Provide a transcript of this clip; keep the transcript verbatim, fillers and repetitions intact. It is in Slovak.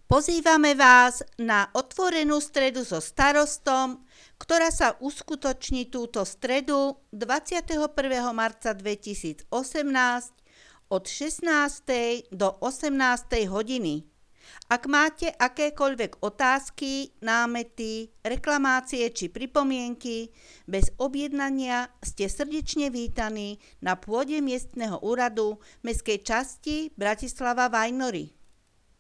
Pozývame vás na otvorenú stredu so starostom, ktorá sa uskutoční túto stredu dvadsiateho prvého marca dvetisícosemnásť od šestnástej do osemnástej hodiny. Ak máte akékoľvek otázky, námety, reklamácie či pripomienky, bez objednania ste srdečne vítaní na pôde miestneho úradu Mestskej časti Bratislava Vajnory.